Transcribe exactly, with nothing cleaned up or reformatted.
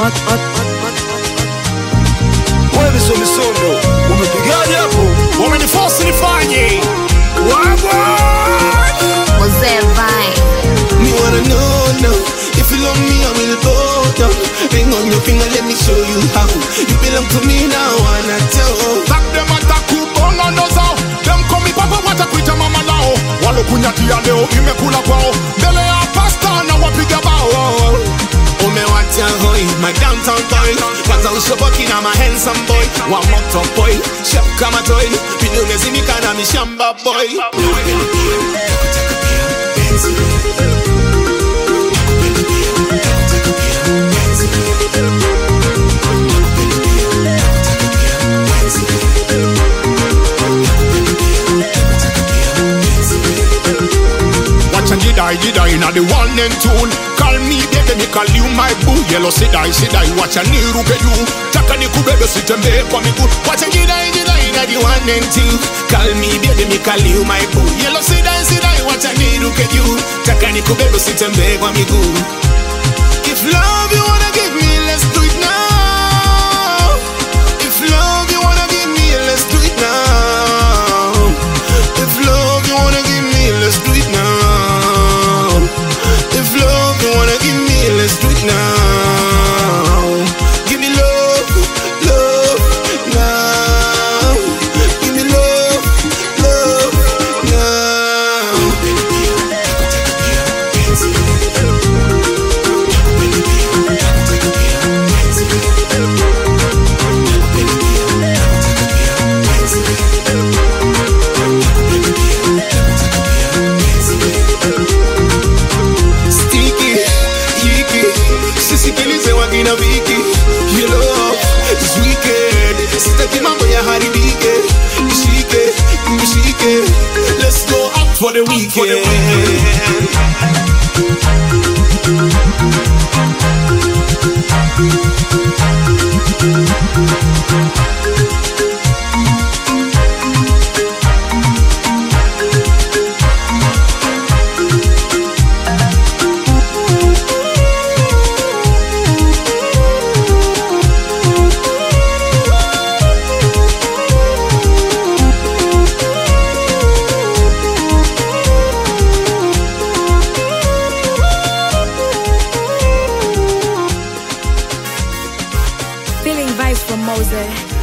Wewe sio misondo, umepigaje hapo? Wameniforce nifanye wagwa Mose Vine. Me wanna know now, if you love me I will go down. Ring on your finger, let me show you how. You belong to me now, wanna tell. tak dem atakubonga ndo zao dem komi papa watakuita mama lao walokunyatia leo imekula kwao mbele ya pasta na wapiga bao. Umewacha hoi, my downtown boy. Kwanza ushoboki na my handsome boy. Wa moto boy, chef kama toy. Pili umezimika na mishamba boy. Watch and jidai jidai na the one and two. Call me baby, me call you my boo. Yellow sidai sidai, watch and niruke juu. Taka nikubebe sitembee kwa miguu. Watch and jidai jidai na the one and two. Call me baby, me call you my boo. Yellow sidai sidai, watch and niruke juu. Taka nikubebe sitembee kwa miguu. If love you wanna give me, let's do it now. If love you wanna give me, let's do it now. If love you wanna give me, let's do it now. If love you wanna give me, let's do it now. Give me love, love, now. Give me love, love, now. Sticky, yicky, sisikilize wagina viki. You love is wicked. Sitaki mambo ya haribike. Nishike, nishike. Let's go out for the weekend. Feeling vibes from Mose.